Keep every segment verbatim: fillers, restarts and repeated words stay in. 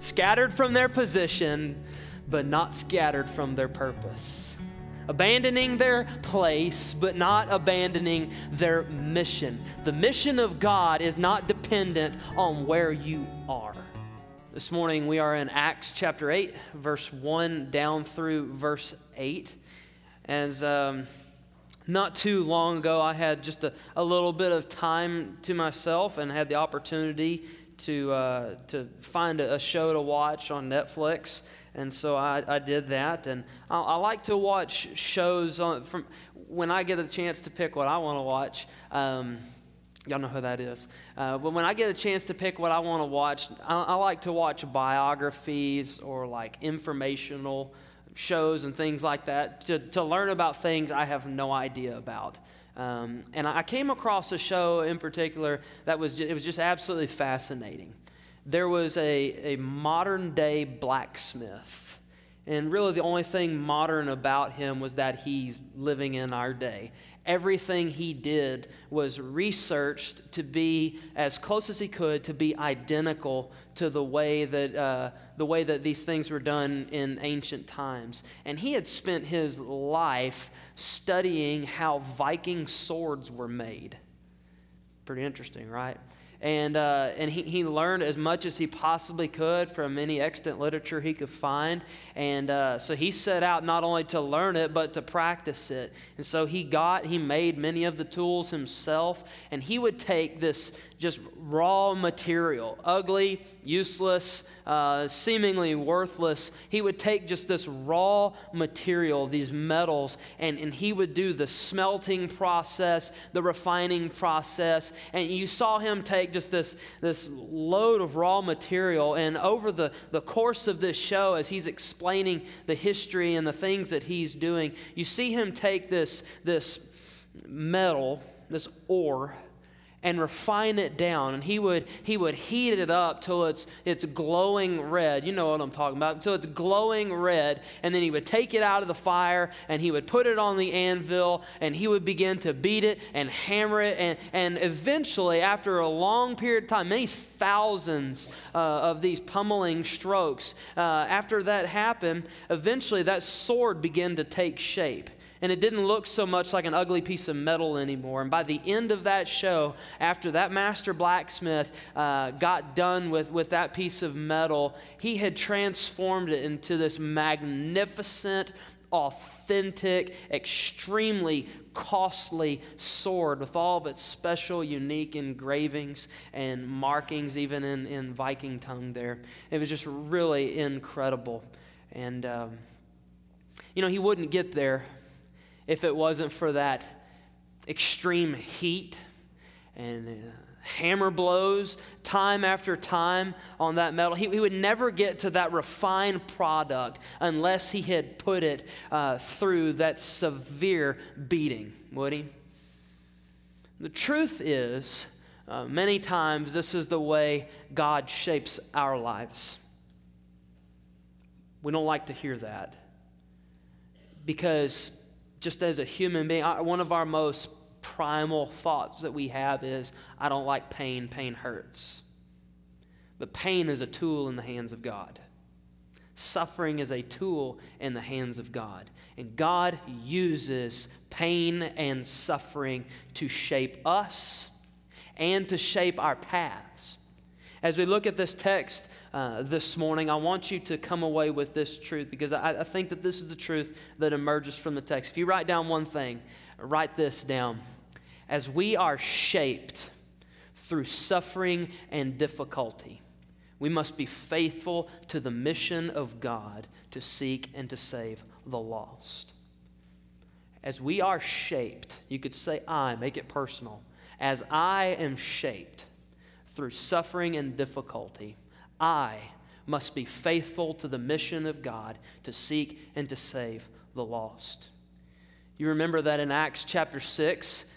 Scattered from their position, but not scattered from their purpose. Abandoning their place, but not abandoning their mission. The mission of God is not dependent on where you are. This morning we are in Acts chapter eight, verse one down through verse eight. As um, not too long ago, I had just a, a little bit of time to myself and had the opportunity to uh, to find a, a show to watch on Netflix, and so I, I did that. And I, I like to watch shows on from when I get a chance to pick what I want to watch. Um, y'all know who that is. Uh, but when I get a chance to pick what I want to watch, I, I like to watch biographies or like informational shows and things like that to to learn about things I have no idea about. Um, and I came across a show in particular that was just, it was just absolutely fascinating. There was a, a modern day blacksmith, and really the only thing modern about him was that he's living in our day. Everything he did was researched to be as close as he could to be identical to the way that uh, the way that these things were done in ancient times. And he had spent his life studying how Viking swords were made. Pretty interesting, right? And uh, and he, he learned as much as he possibly could from any extant literature he could find. And uh, so he set out not only to learn it, but to practice it. And so he got, he made many of the tools himself. And he would take this just raw material, ugly, useless, uh, seemingly worthless. He would take just this raw material, these metals, and, and he would do the smelting process, the refining process. And you saw him take just this, this load of raw material, and over the, the course of this show, as he's explaining the history and the things that he's doing, you see him take this, this metal, this ore, and refine it down. And he would he would heat it up till it's it's glowing red. You know what I'm talking about. Until it's glowing red. And then he would take it out of the fire and he would put it on the anvil and he would begin to beat it and hammer it. And, and eventually, after a long period of time, many thousands uh, of these pummeling strokes, uh, after that happened, eventually that sword began to take shape. And it didn't look so much like an ugly piece of metal anymore. And by the end of that show, after that master blacksmith uh, got done with, with that piece of metal, he had transformed it into this magnificent, authentic, extremely costly sword with all of its special, unique engravings and markings, even in, in Viking tongue there. It was just really incredible. And, um, you know, he wouldn't get there if it wasn't for that extreme heat and uh, hammer blows time after time on that metal. He, he would never get to that refined product unless he had put it uh, through that severe beating, would he? The truth is, uh, many times this is the way God shapes our lives. We don't like to hear that because just as a human being, one of our most primal thoughts that we have is, I don't like pain, pain hurts. But pain is a tool in the hands of God. Suffering is a tool in the hands of God. And God uses pain and suffering to shape us and to shape our paths. As we look at this text uh, this morning, I want you to come away with this truth because I, I think that this is the truth that emerges from the text. If you write down one thing, write this down. As we are shaped through suffering and difficulty, we must be faithful to the mission of God to seek and to save the lost. As we are shaped, you could say I, make it personal. As I am shaped through suffering and difficulty, I must be faithful to the mission of God to seek and to save the lost. You remember that in Acts chapter six,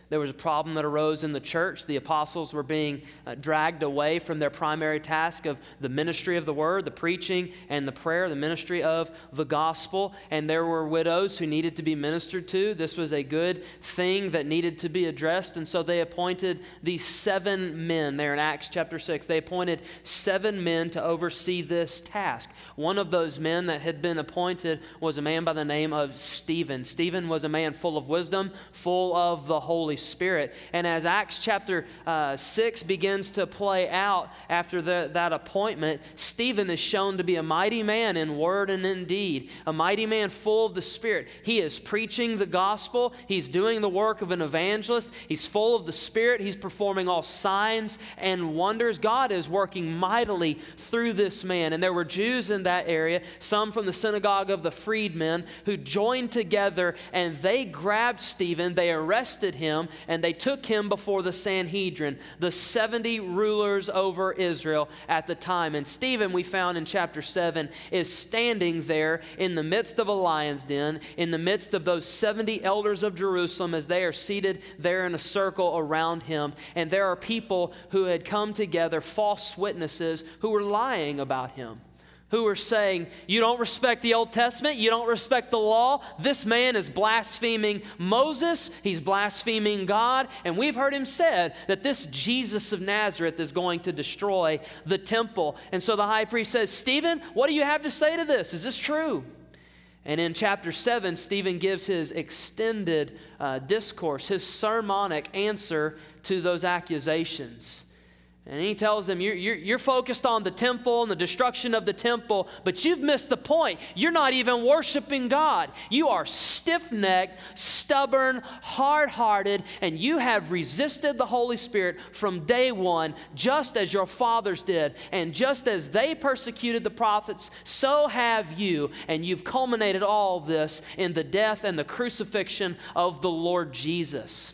There was a problem that arose in the church. The apostles were being uh, dragged away from their primary task of the ministry of the word, the preaching and the prayer, the ministry of the gospel. And there were widows who needed to be ministered to. This was a good thing that needed to be addressed. And so they appointed these seven men there in Acts chapter six. They appointed seven men to oversee this task. One of those men that had been appointed was a man by the name of Stephen. Stephen was a man full of wisdom, full of the Holy Spirit. And as Acts chapter uh, six begins to play out after the, that appointment, Stephen is shown to be a mighty man in word and in deed, a mighty man full of the Spirit. He is preaching the gospel. He's doing the work of an evangelist. He's full of the Spirit. He's performing all signs and wonders. God is working mightily through this man. And there were Jews in that area, some from the synagogue of the freedmen, who joined together and they grabbed Stephen, they arrested him, and they took him before the Sanhedrin, the seventy rulers over Israel at the time. And Stephen, we found in chapter seven, is standing there in the midst of a lion's den, in the midst of those seventy elders of Jerusalem as they are seated there in a circle around him. And there are people who had come together, false witnesses, who were lying about him, who are saying, you don't respect the Old Testament, you don't respect the law. This man is blaspheming Moses, he's blaspheming God, and we've heard him said that this Jesus of Nazareth is going to destroy the temple. And so the high priest says, Stephen, what do you have to say to this? Is this true? And in chapter seven, Stephen gives his extended uh, discourse, his sermonic answer to those accusations. And he tells them, you're, you're, you're focused on the temple and the destruction of the temple, but you've missed the point. You're not even worshiping God. You are stiff-necked, stubborn, hard-hearted, and you have resisted the Holy Spirit from day one, just as your fathers did. And just as they persecuted the prophets, so have you. And you've culminated all this in the death and the crucifixion of the Lord Jesus.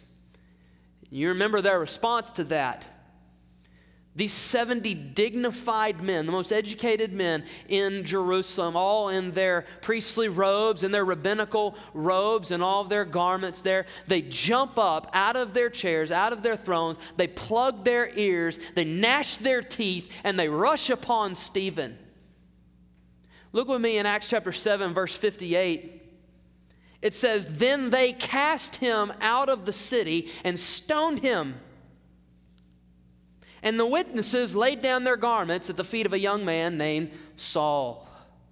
You remember their response to that. These seventy dignified men, the most educated men in Jerusalem, all in their priestly robes and their rabbinical robes and all of their garments there, they jump up out of their chairs, out of their thrones, they plug their ears, they gnash their teeth, and they rush upon Stephen. Look with me in Acts chapter seven, verse fifty-eight. It says, then they cast him out of the city and stoned him. And the witnesses laid down their garments at the feet of a young man named Saul.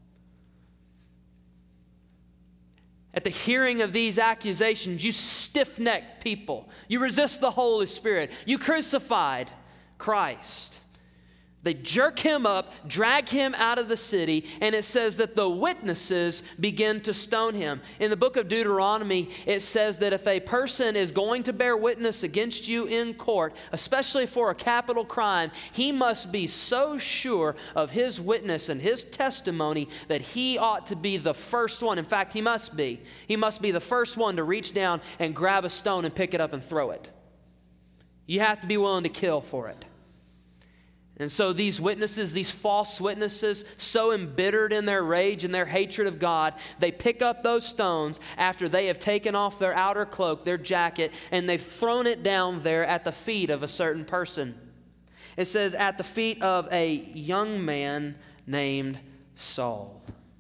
At the hearing of these accusations, you stiff-necked people, you resist the Holy Spirit, you crucified Christ. They jerk him up, drag him out of the city, and it says that the witnesses begin to stone him. In the book of Deuteronomy, it says that if a person is going to bear witness against you in court, especially for a capital crime, he must be so sure of his witness and his testimony that he ought to be the first one. In fact, he must be. He must be the first one to reach down and grab a stone and pick it up and throw it. You have to be willing to kill for it. And so these witnesses, these false witnesses, so embittered in their rage and their hatred of God, they pick up those stones after they have taken off their outer cloak, their jacket, and they've thrown it down there at the feet of a certain person. It says, at the feet of a young man named Saul.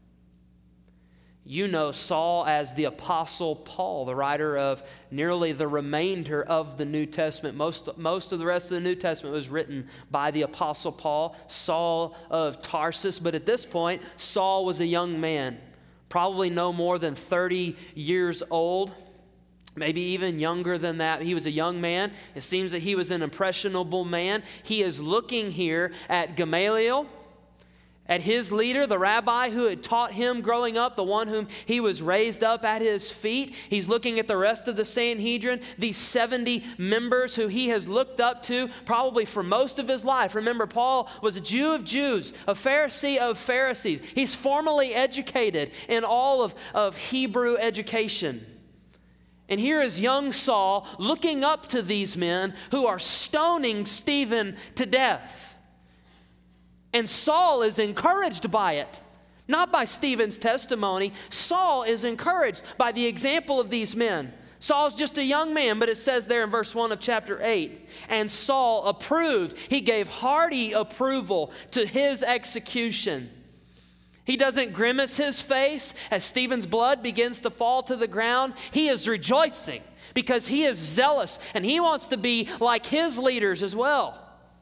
You know Saul as the Apostle Paul, the writer of nearly the remainder of the New Testament. Most, most of the rest of the New Testament was written by the Apostle Paul, Saul of Tarsus. But at this point, Saul was a young man, probably no more than thirty years old, maybe even younger than that. He was a young man. It seems that he was an impressionable man. He is looking here at Gamaliel, at his leader, the rabbi who had taught him growing up, the one whom he was raised up at his feet. He's looking at the rest of the Sanhedrin, these seventy members who he has looked up to probably for most of his life. Remember, Paul was a Jew of Jews, a Pharisee of Pharisees. He's formally educated in all of, of Hebrew education. And here is young Saul looking up to these men who are stoning Stephen to death. And Saul is encouraged by it, not by Stephen's testimony. Saul is encouraged by the example of these men. Saul's just a young man, but it says there in verse one of chapter eight, and Saul approved. He gave hearty approval to his execution. He doesn't grimace his face as Stephen's blood begins to fall to the ground. He is rejoicing because he is zealous and he wants to be like his leaders as well.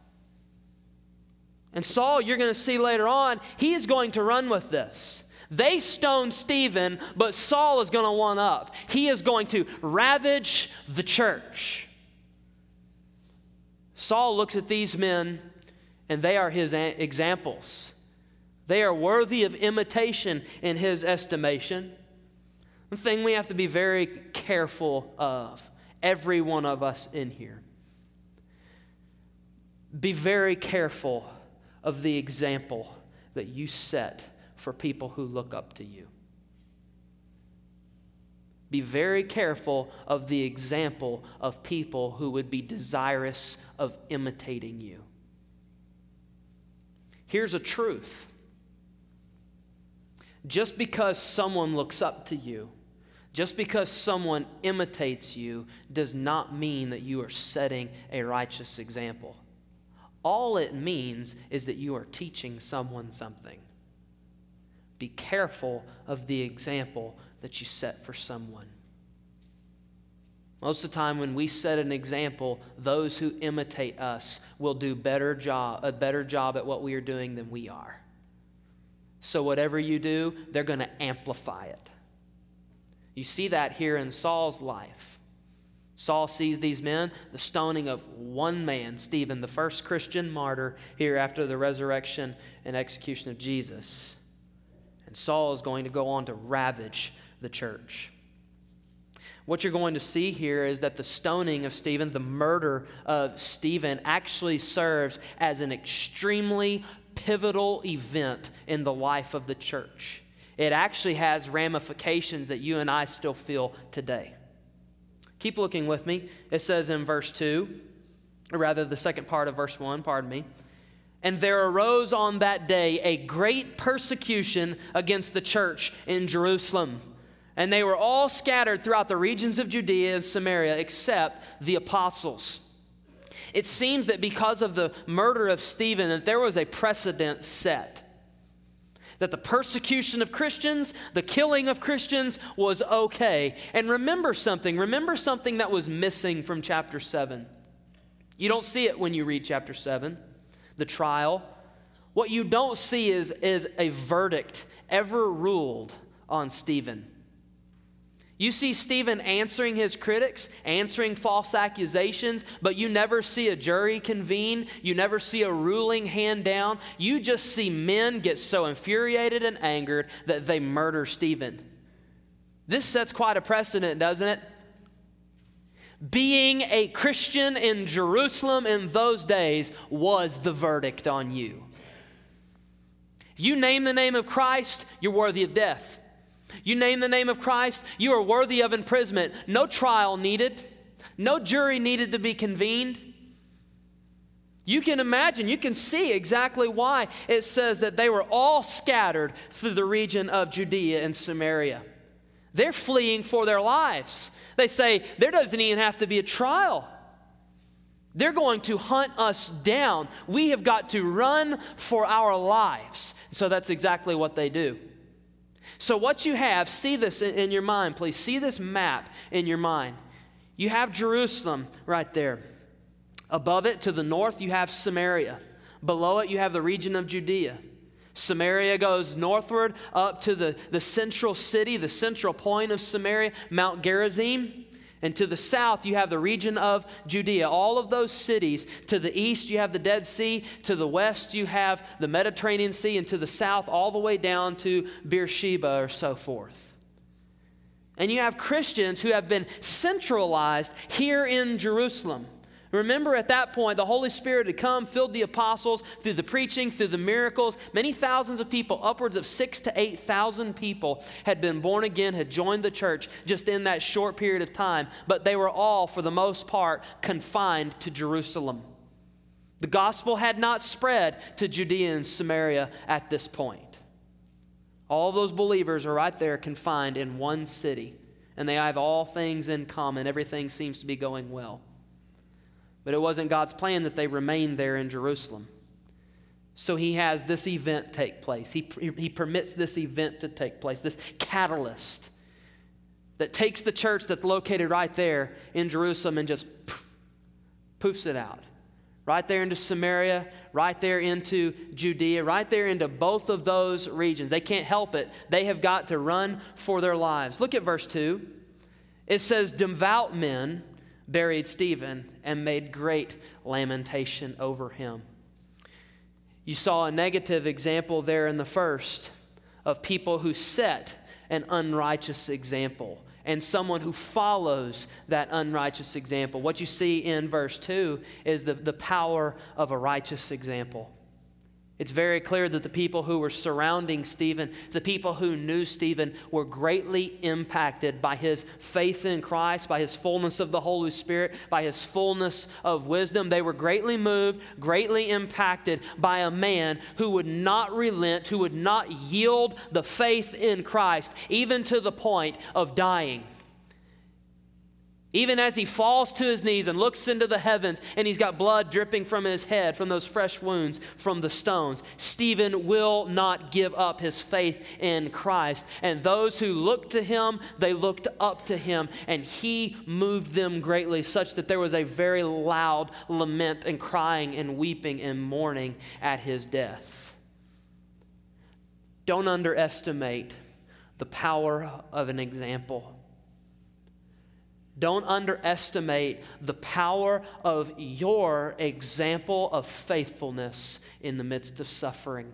And Saul, you're going to see later on, he is going to run with this. They stoned Stephen, but Saul is going to one up. He is going to ravage the church. Saul looks at these men, and they are his examples. They are worthy of imitation in his estimation. The thing we have to be very careful of, every one of us in here. Be very careful of the example that you set for people who look up to you. Be very careful of the example of people who would be desirous of imitating you. Here's a truth. Just because someone looks up to you, just because someone imitates you, does not mean that you are setting a righteous example. All it means is that you are teaching someone something. Be careful of the example that you set for someone. Most of the time when we set an example, those who imitate us will do better job, a better job at what we are doing than we are. So whatever you do, they're going to amplify it. You see that here in Saul's life. Saul sees these men, the stoning of one man, Stephen, the first Christian martyr here after the resurrection and execution of Jesus. And Saul is going to go on to ravage the church. What you're going to see here is that the stoning of Stephen, the murder of Stephen, actually serves as an extremely pivotal event in the life of the church. It actually has ramifications that you and I still feel today. Keep looking with me. It says in verse two, or rather the second part of verse one, pardon me. And there arose on that day a great persecution against the church in Jerusalem. And they were all scattered throughout the regions of Judea and Samaria except the apostles. It seems that because of the murder of Stephen, that there was a precedent set. That the persecution of Christians, the killing of Christians was okay. And remember something. Remember something that was missing from chapter seven. You don't see it when you read chapter seven, the trial. What you don't see is, is a verdict ever ruled on Stephen. You see Stephen answering his critics, answering false accusations, but you never see a jury convene. You never see a ruling hand down. You just see men get so infuriated and angered that they murder Stephen. This sets quite a precedent, doesn't it? Being a Christian in Jerusalem in those days was the verdict on you. If you name the name of Christ, you're worthy of death. You name the name of Christ, you are worthy of imprisonment. No trial needed. No jury needed to be convened. You can imagine, you can see exactly why it says that they were all scattered through the region of Judea and Samaria. They're fleeing for their lives. They say, there doesn't even have to be a trial. They're going to hunt us down. We have got to run for our lives. So that's exactly what they do. So what you have, see this in, in your mind, please. See this map in your mind. You have Jerusalem right there. Above it, to the north, you have Samaria. Below it, you have the region of Judea. Samaria goes northward up to the, the central city, the central point of Samaria, Mount Gerizim. And to the south, you have the region of Judea. All of those cities. To the east, you have the Dead Sea. To the west, you have the Mediterranean Sea. And to the south, all the way down to Beersheba or so forth. And you have Christians who have been centralized here in Jerusalem. Remember, at that point, the Holy Spirit had come, filled the apostles through the preaching, through the miracles. Many thousands of people, upwards of six to eight thousand people, had been born again, had joined the church just in that short period of time. But they were all, for the most part, confined to Jerusalem. The gospel had not spread to Judea and Samaria at this point. All those believers are right there confined in one city, and they have all things in common. Everything seems to be going well. But it wasn't God's plan that they remain there in Jerusalem. So he has this event take place. He, he permits this event to take place, this catalyst that takes the church that's located right there in Jerusalem and just poof, poofs it out. Right there into Samaria, right there into Judea, right there into both of those regions. They can't help it. They have got to run for their lives. Look at verse two. It says, devout men buried Stephen and made great lamentation over him. You saw a negative example there in the first of people who set an unrighteous example and someone who follows that unrighteous example. What you see in verse two is the, the power of a righteous example. It's very clear that the people who were surrounding Stephen, the people who knew Stephen, were greatly impacted by his faith in Christ, by his fullness of the Holy Spirit, by his fullness of wisdom. They were greatly moved, greatly impacted by a man who would not relent, who would not yield the faith in Christ, even to the point of dying. Even as he falls to his knees and looks into the heavens and he's got blood dripping from his head, from those fresh wounds, from the stones, Stephen will not give up his faith in Christ. And those who looked to him, they looked up to him, and he moved them greatly, such that there was a very loud lament and crying and weeping and mourning at his death. Don't underestimate the power of an example. Don't underestimate the power of your example of faithfulness in the midst of suffering.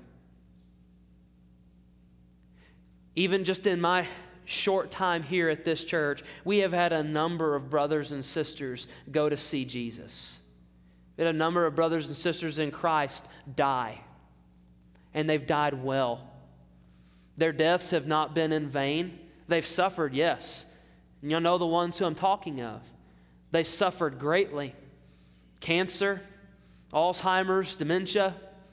Even just in my short time here at this church, we have had a number of brothers and sisters go to see Jesus. We had a number of brothers and sisters in Christ die, and they've died well. Their deaths have not been in vain. They've suffered, yes. And you'll know the ones who I'm talking of. They suffered greatly. Cancer, Alzheimer's, dementia.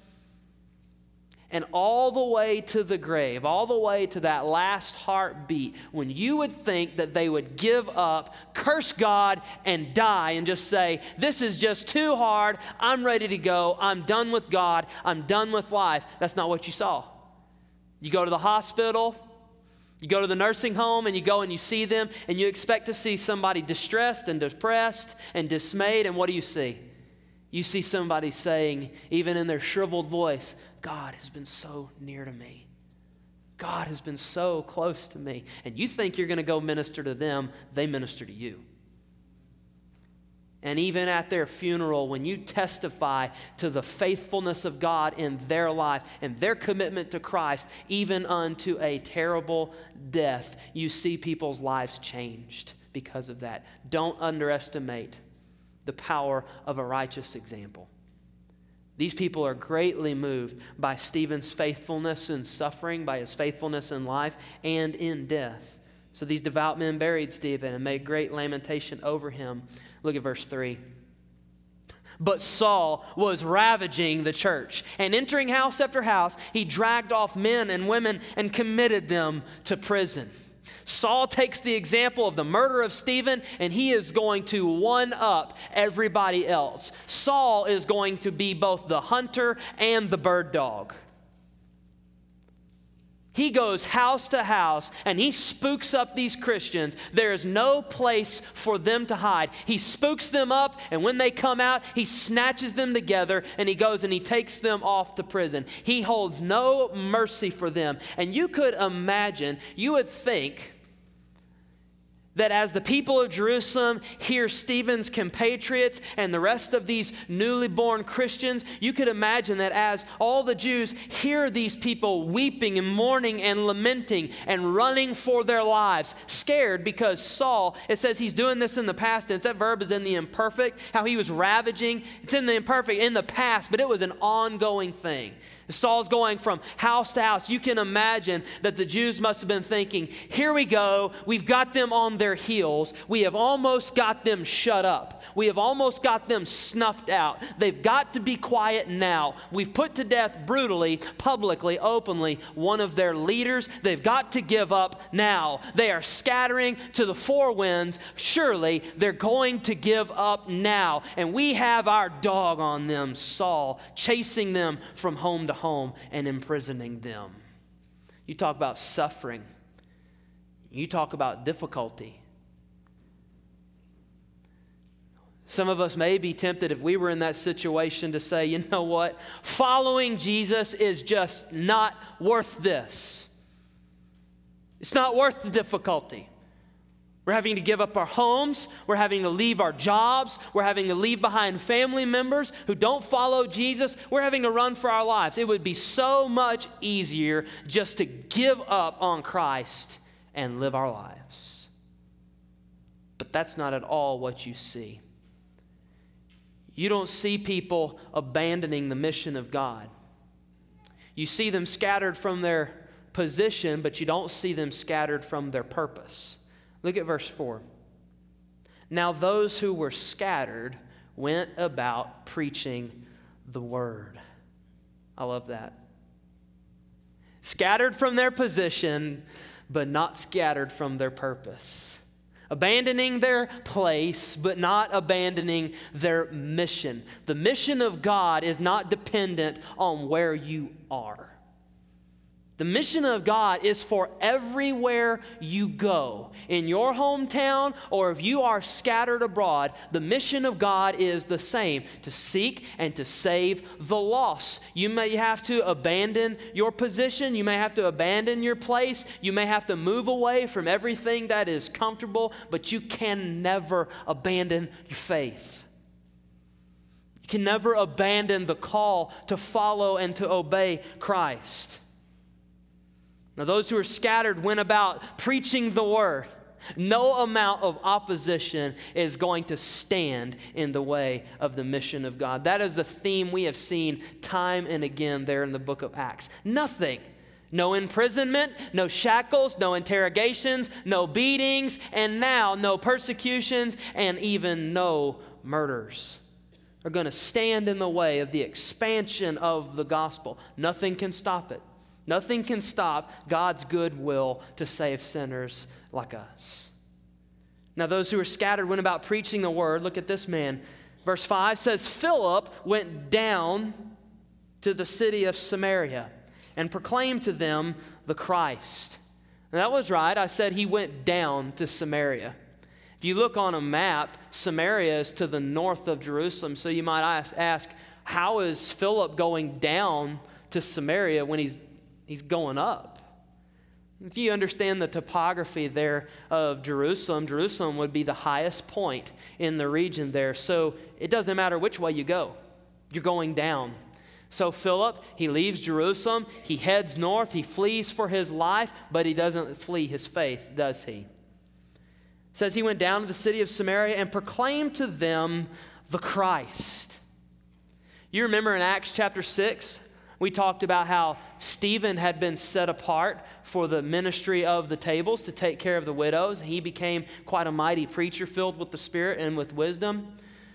And all the way to the grave, all the way to that last heartbeat, when you would think that they would give up, curse God, and die and just say, this is just too hard, I'm ready to go, I'm done with God, I'm done with life. That's not what you saw. You go to the hospital, you go to the nursing home, and you go and you see them, and you expect to see somebody distressed and depressed and dismayed, and what do you see? You see somebody saying, even in their shriveled voice, God has been so near to me. God has been so close to me. And you think you're going to go minister to them, they minister to you. And even at their funeral, when you testify to the faithfulness of God in their life and their commitment to Christ, even unto a terrible death, you see people's lives changed because of that. Don't underestimate the power of a righteous example. These people are greatly moved by Stephen's faithfulness in suffering, by his faithfulness in life and in death. So these devout men buried Stephen and made great lamentation over him. Look at verse three. But Saul was ravaging the church, and entering house after house, he dragged off men and women and committed them to prison. Saul takes the example of the murder of Stephen, and he is going to one-up everybody else. Saul is going to be both the hunter and the bird dog. He goes house to house and he spooks up these Christians. There is no place for them to hide. He spooks them up, and when they come out, he snatches them together and he goes and he takes them off to prison. He holds no mercy for them. And you could imagine, you would think that as the people of Jerusalem hear Stephen's compatriots and the rest of these newly born Christians, you could imagine that as all the Jews hear these people weeping and mourning and lamenting and running for their lives, scared because Saul, it says he's doing this in the past tense. That verb is in the imperfect, how he was ravaging. It's in the imperfect, in the past, but it was an ongoing thing. Saul's going from house to house. You can imagine that the Jews must have been thinking, here we go, we've got them on their heels. We have almost got them shut up. We have almost got them snuffed out. They've got to be quiet now. We've put to death brutally, publicly, openly one of their leaders. They've got to give up now. They are scattering to the four winds. Surely they're going to give up now. And we have our dog on them, Saul, chasing them from home to home and imprisoning them. You talk about suffering. You talk about difficulty. Some of us may be tempted, if we were in that situation, to say, you know what? Following Jesus is just not worth this. It's not worth the difficulty. We're having to give up our homes. We're having to leave our jobs. We're having to leave behind family members who don't follow Jesus. We're having to run for our lives. It would be so much easier just to give up on Christ and live our lives. But that's not at all what you see. You don't see people abandoning the mission of God. You see them scattered from their position, but you don't see them scattered from their purpose. Look at verse four. Now those who were scattered went about preaching the word. I love that. Scattered from their position, but not scattered from their purpose. Abandoning their place, but not abandoning their mission. The mission of God is not dependent on where you are. The mission of God is for everywhere you go. In your hometown, or if you are scattered abroad, the mission of God is the same: to seek and to save the lost. You may have to abandon your position. You may have to abandon your place. You may have to move away from everything that is comfortable, but you can never abandon your faith. You can never abandon the call to follow and to obey Christ. Now, those who are scattered went about preaching the word. No amount of opposition is going to stand in the way of the mission of God. That is the theme we have seen time and again there in the book of Acts. Nothing. No imprisonment, no shackles, no interrogations, no beatings, and now no persecutions, and even no murders are going to stand in the way of the expansion of the gospel. Nothing can stop it. Nothing can stop God's goodwill to save sinners like us. Now, those who are scattered went about preaching the word. Look at this man. Verse five says, Philip went down to the city of Samaria and proclaimed to them the Christ. And that was right. I said he went down to Samaria. If you look on a map, Samaria is to the north of Jerusalem. So you might ask, ask how is Philip going down to Samaria when he's He's going up? If you understand the topography there of Jerusalem, Jerusalem would be the highest point in the region there. So it doesn't matter which way you go. You're going down. So Philip, he leaves Jerusalem. He heads north. He flees for his life, but he doesn't flee his faith, does he? It says he went down to the city of Samaria and proclaimed to them the Christ. You remember in Acts chapter six, we talked about how Stephen had been set apart for the ministry of the tables to take care of the widows. He became quite a mighty preacher filled with the Spirit and with wisdom.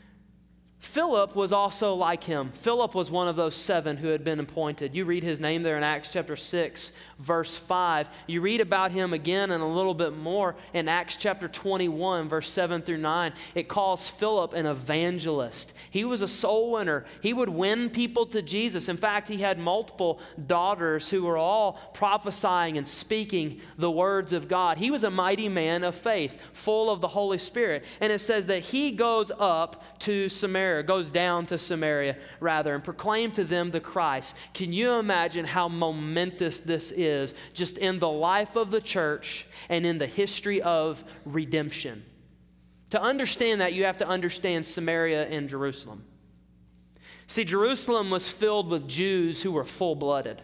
Philip was also like him. Philip was one of those seven who had been appointed. You read his name there in Acts chapter six, verse five. You read about him again and a little bit more in Acts chapter twenty-one, verse seven through nine. It calls Philip an evangelist. He was a soul winner. He would win people to Jesus. In fact, he had multiple daughters who were all prophesying and speaking the words of God. He was a mighty man of faith, full of the Holy Spirit. And it says that he goes up to Samaria, goes down to Samaria rather, and proclaim to them the Christ. Can you imagine how momentous this is just in the life of the church and in the history of redemption? To understand that, you have to understand Samaria and Jerusalem. See, Jerusalem was filled with Jews who were full-blooded.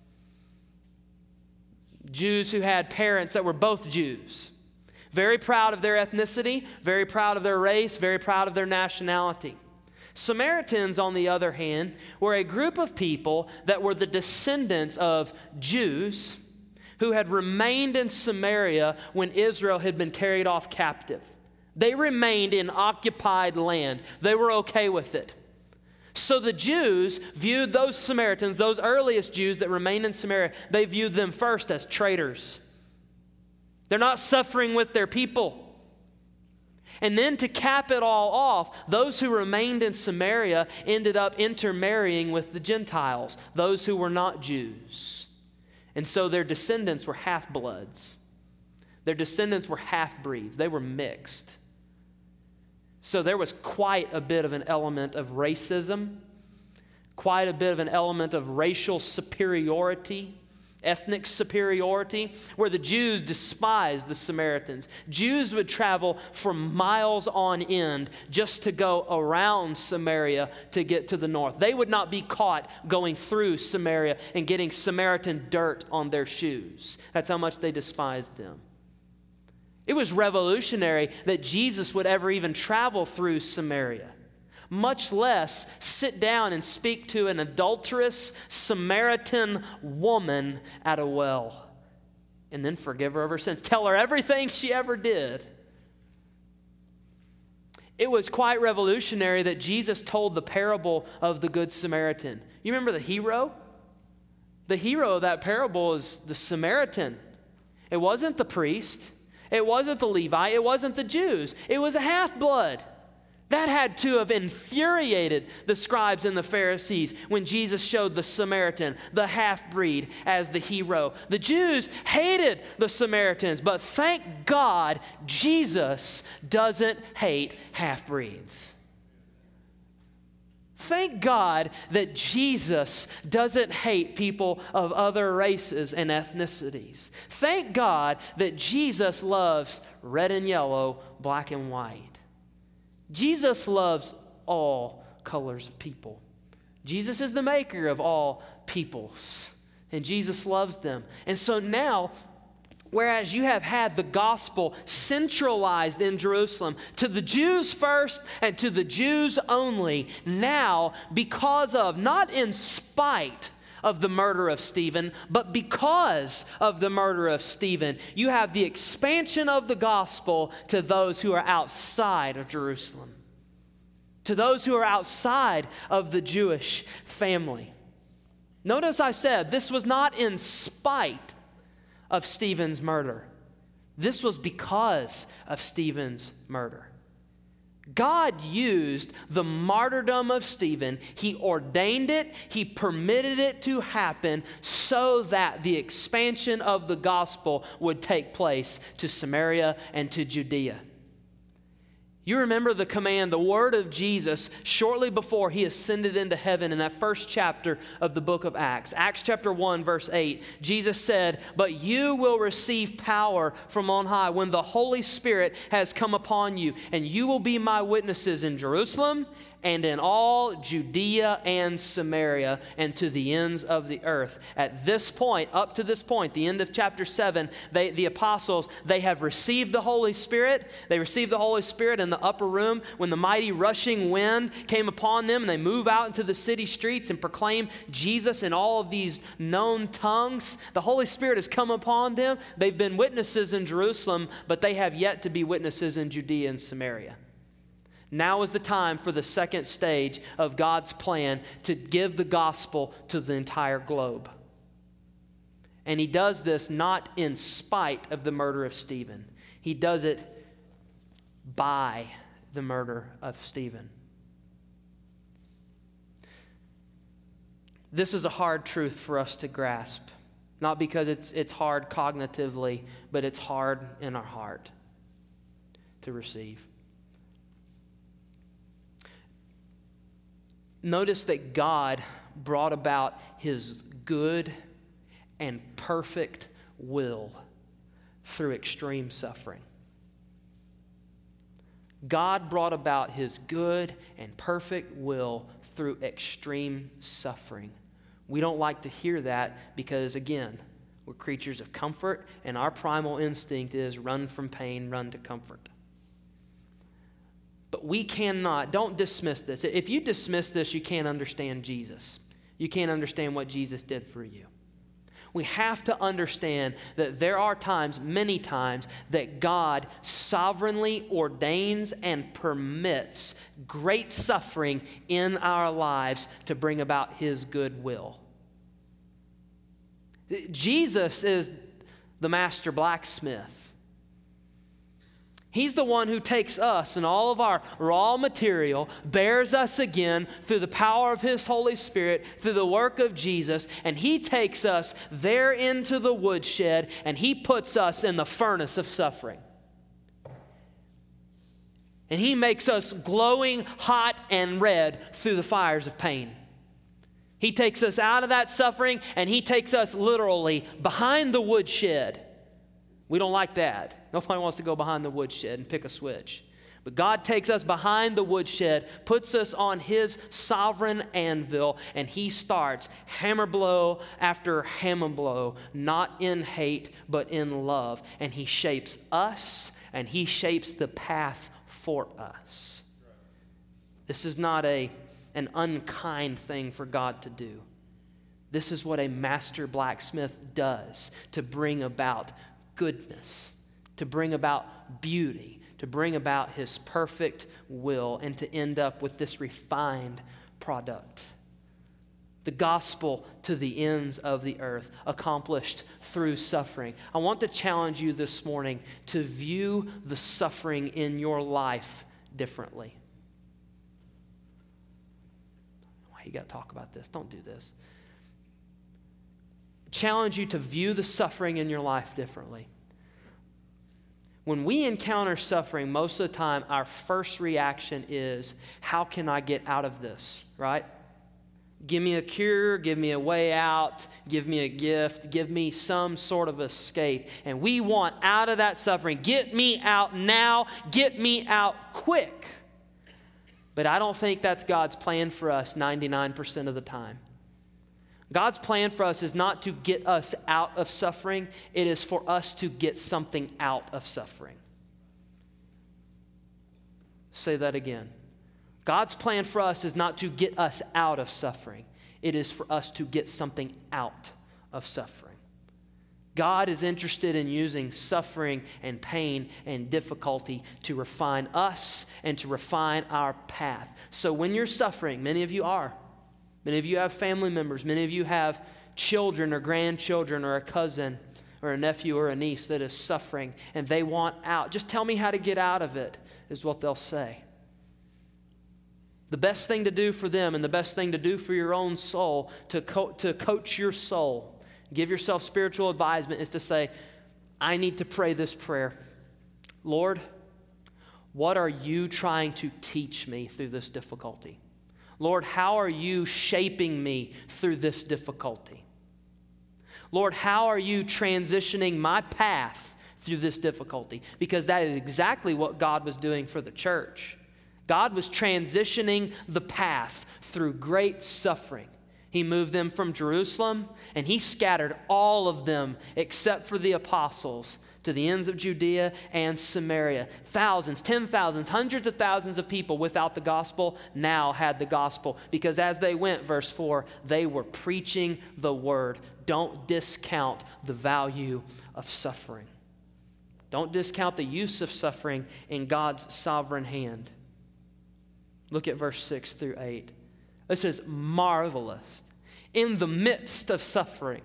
Jews who had parents that were both Jews. Very proud of their ethnicity, very proud of their race, very proud of their nationality. Samaritans, on the other hand, were a group of people that were the descendants of Jews who had remained in Samaria when Israel had been carried off captive. They remained in occupied land. They were okay with it. So the Jews viewed those Samaritans, those earliest Jews that remained in Samaria, they viewed them first as traitors. They're not suffering with their people. And then to cap it all off, those who remained in Samaria ended up intermarrying with the Gentiles, those who were not Jews. And so their descendants were half-bloods. Their descendants were half-breeds. They were mixed. So there was quite a bit of an element of racism, quite a bit of an element of racial superiority, ethnic superiority, where the Jews despised the Samaritans. Jews would travel for miles on end just to go around Samaria to get to the north. They would not be caught going through Samaria and getting Samaritan dirt on their shoes. That's how much they despised them. It was revolutionary that Jesus would ever even travel through Samaria, much less sit down and speak to an adulterous Samaritan woman at a well and then forgive her of her sins. Tell her everything she ever did. It was quite revolutionary that Jesus told the parable of the Good Samaritan. You remember the hero? The hero of that parable is the Samaritan. It wasn't the priest. It wasn't the Levite. It wasn't the Jews. It was a half-blood. That had to have infuriated the scribes and the Pharisees when Jesus showed the Samaritan, the half-breed, as the hero. The Jews hated the Samaritans, but thank God Jesus doesn't hate half-breeds. Thank God that Jesus doesn't hate people of other races and ethnicities. Thank God that Jesus loves red and yellow, black and white. Jesus loves all colors of people. Jesus is the maker of all peoples, and Jesus loves them. And so now, whereas you have had the gospel centralized in Jerusalem to the Jews first and to the Jews only, now, because of, not in spite of the murder of Stephen, but because of the murder of Stephen, you have the expansion of the gospel to those who are outside of Jerusalem, to those who are outside of the Jewish family. Notice I said this was not in spite of Stephen's murder. This was because of Stephen's murder. God used the martyrdom of Stephen. He ordained it. He permitted it to happen so that the expansion of the gospel would take place to Samaria and to Judea. You remember the command, the word of Jesus, shortly before he ascended into heaven in that first chapter of the book of Acts. Acts chapter one, verse eight, Jesus said, "But you will receive power from on high when the Holy Spirit has come upon you, and you will be my witnesses in Jerusalem and in all Judea and Samaria and to the ends of the earth." At this point, up to this point, the end of chapter seven, they, the apostles, they have received the Holy Spirit. They received the Holy Spirit in the upper room when the mighty rushing wind came upon them, and they move out into the city streets and proclaim Jesus in all of these known tongues. The Holy Spirit has come upon them. They've been witnesses in Jerusalem, but they have yet to be witnesses in Judea and Samaria. Now is the time for the second stage of God's plan to give the gospel to the entire globe. And he does this not in spite of the murder of Stephen. He does it by the murder of Stephen. This is a hard truth for us to grasp. Not because it's, it's hard cognitively, but it's hard in our heart to receive. Notice that God brought about his good and perfect will through extreme suffering. God brought about his good and perfect will through extreme suffering. We don't like to hear that because, again, we're creatures of comfort, and our primal instinct is run from pain, run to comfort. But we cannot, don't dismiss this. If you dismiss this, you can't understand Jesus. You can't understand what Jesus did for you. We have to understand that there are times, many times, that God sovereignly ordains and permits great suffering in our lives to bring about His good will. Jesus is the master blacksmith. He's the one who takes us and all of our raw material, bears us again through the power of His Holy Spirit, through the work of Jesus, and He takes us there into the woodshed, and He puts us in the furnace of suffering. And He makes us glowing hot and red through the fires of pain. He takes us out of that suffering, and He takes us literally behind the woodshed. We don't like that. Nobody wants to go behind the woodshed and pick a switch. But God takes us behind the woodshed, puts us on His sovereign anvil, and He starts hammer blow after hammer blow, not in hate, but in love. And He shapes us, and He shapes the path for us. This is not a, an unkind thing for God to do. This is what a master blacksmith does to bring about goodness, to bring about beauty, to bring about His perfect will, and to end up with this refined product. The gospel to the ends of the earth, accomplished through suffering. I want to challenge you this morning to view the suffering in your life differently. Why you got to talk about this? Don't do this. Challenge you to view the suffering in your life differently. When we encounter suffering, most of the time, our first reaction is, how can I get out of this, right? Give me a cure, give me a way out, give me a gift, give me some sort of escape. And we want out of that suffering. Get me out now, get me out quick. But I don't think that's God's plan for us ninety-nine percent of the time. God's plan for us is not to get us out of suffering. It is for us to get something out of suffering. Say that again. God's plan for us is not to get us out of suffering. It is for us to get something out of suffering. God is interested in using suffering and pain and difficulty to refine us and to refine our path. So when you're suffering, many of you are, many of you have family members. Many of you have children or grandchildren or a cousin or a nephew or a niece that is suffering and they want out. Just tell me how to get out of it, is what they'll say. The best thing to do for them and the best thing to do for your own soul, to, co- to coach your soul, give yourself spiritual advisement, is to say, I need to pray this prayer. Lord, what are you trying to teach me through this difficulty? Lord, how are you shaping me through this difficulty? Lord, how are you transitioning my path through this difficulty? Because that is exactly what God was doing for the church. God was transitioning the path through great suffering. He moved them from Jerusalem, and He scattered all of them except for the apostles to the ends of Judea and Samaria. Thousands, ten thousands, hundreds of thousands of people without the gospel now had the gospel, because as they went, verse four, they were preaching the word. Don't discount the value of suffering. Don't discount the use of suffering in God's sovereign hand. Look at verse six through eight. It says, marvelous in the midst of suffering.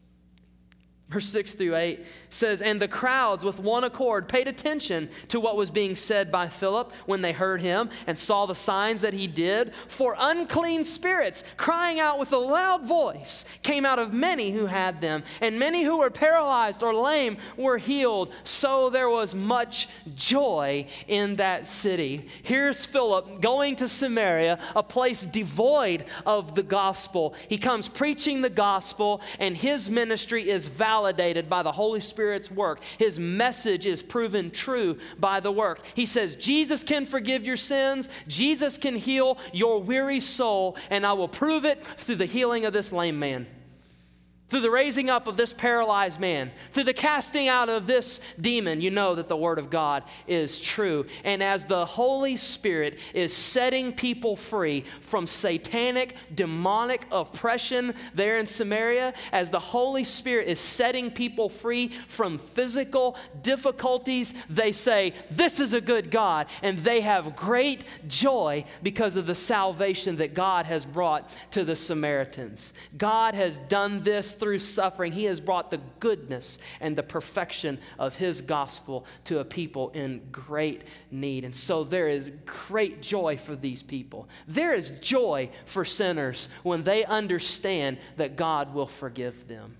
Verse six through eight says, and the crowds with one accord paid attention to what was being said by Philip when they heard him and saw the signs that he did. For unclean spirits, crying out with a loud voice, came out of many who had them, and many who were paralyzed or lame were healed. So there was much joy in that city. Here's Philip going to Samaria, a place devoid of the gospel. He comes preaching the gospel, and his ministry is validated Validated by the Holy Spirit's work. His message is proven true by the work. He says, Jesus can forgive your sins. Jesus can heal your weary soul, and I will prove it through the healing of this lame man. through the raising up of this paralyzed man, through the casting out of this demon, you know that the Word of God is true. And as the Holy Spirit is setting people free from satanic, demonic oppression there in Samaria, as the Holy Spirit is setting people free from physical difficulties, they say, this is a good God. And they have great joy because of the salvation that God has brought to the Samaritans. God has done this through suffering. He has brought the goodness and the perfection of His gospel to a people in great need. And so there is great joy for these people. There is joy for sinners when they understand that God will forgive them.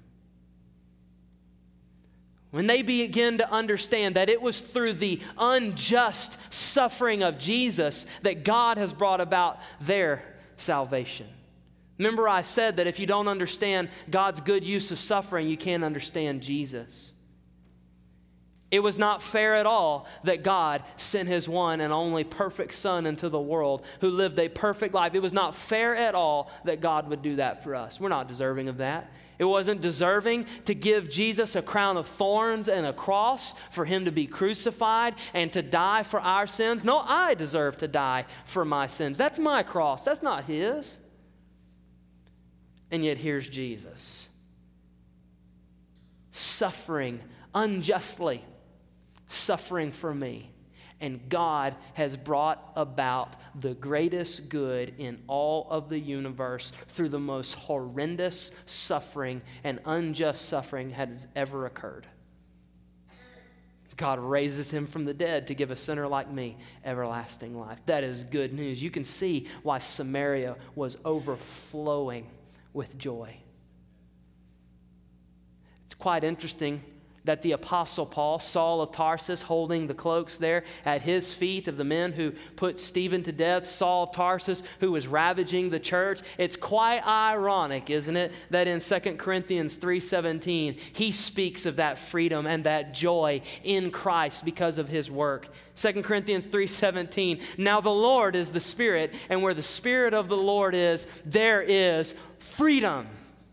When they begin to understand that it was through the unjust suffering of Jesus that God has brought about their salvation. Remember, I said that if you don't understand God's good use of suffering, you can't understand Jesus. It was not fair at all that God sent His one and only perfect Son into the world who lived a perfect life. It was not fair at all that God would do that for us. We're not deserving of that. It wasn't deserving to give Jesus a crown of thorns and a cross for Him to be crucified and to die for our sins. No, I deserve to die for my sins. That's my cross. That's not His. And yet here's Jesus, suffering unjustly, suffering for me. And God has brought about the greatest good in all of the universe through the most horrendous suffering and unjust suffering that has ever occurred. God raises Him from the dead to give a sinner like me everlasting life. That is good news. You can see why Samaria was overflowing with joy. It's quite interesting that the Apostle Paul, Saul of Tarsus, holding the cloaks there at his feet of the men who put Stephen to death, Saul of Tarsus, who was ravaging the church. It's quite ironic, isn't it, that in Second Corinthians three seventeen, he speaks of that freedom and that joy in Christ because of His work. Second Corinthians three seventeen, now the Lord is the Spirit, and where the Spirit of the Lord is, there is freedom.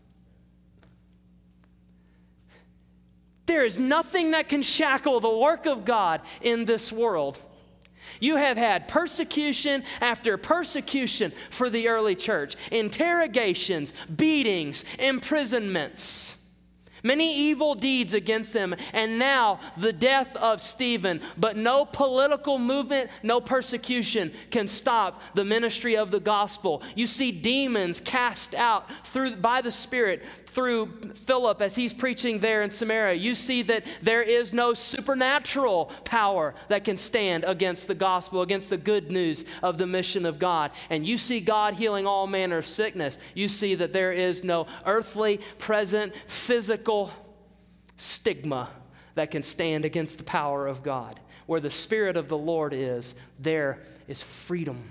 There is nothing that can shackle the work of God in this world. You have had persecution after persecution for the early church, interrogations, beatings, imprisonments, many evil deeds against them, and now the death of Stephen. But no political movement, no persecution can stop the ministry of the gospel. You see demons cast out through by the Spirit through Philip as he's preaching there in Samaria. You see that there is no supernatural power that can stand against the gospel, against the good news of the mission of God. And you see God healing all manner of sickness. You see that there is no earthly, present, physical stigma that can stand against the power of God. Where the Spirit of the Lord is, there is freedom.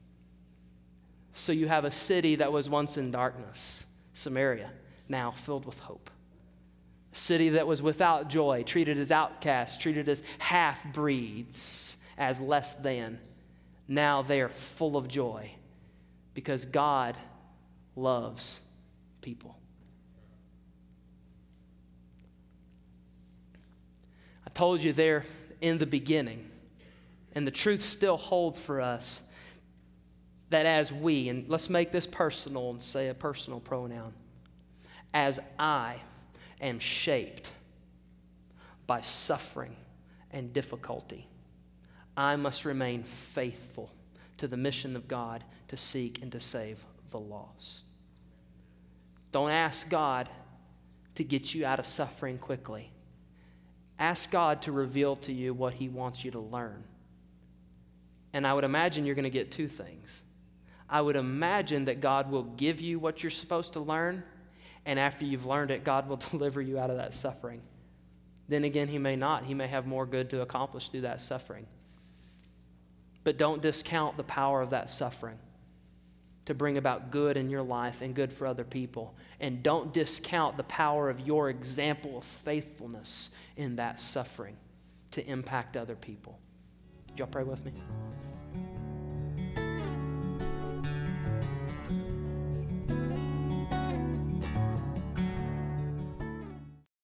So you have a city that was once in darkness, Samaria, now filled with hope. A city that was without joy, treated as outcasts, treated as half-breeds, as less than. Now they are full of joy because God loves people. I told you there in the beginning, and the truth still holds for us, that as we, and let's make this personal and say a personal pronoun, as I am shaped by suffering and difficulty, I must remain faithful to the mission of God to seek and to save the lost. Don't ask God to get you out of suffering quickly. Ask God to reveal to you what He wants you to learn. And I would imagine you're going to get two things. I would imagine that God will give you what you're supposed to learn, and after you've learned it, God will deliver you out of that suffering. Then again, He may not. He may have more good to accomplish through that suffering. But don't discount the power of that suffering to bring about good in your life and good for other people. And don't discount the power of your example of faithfulness in that suffering to impact other people. Would y'all pray with me?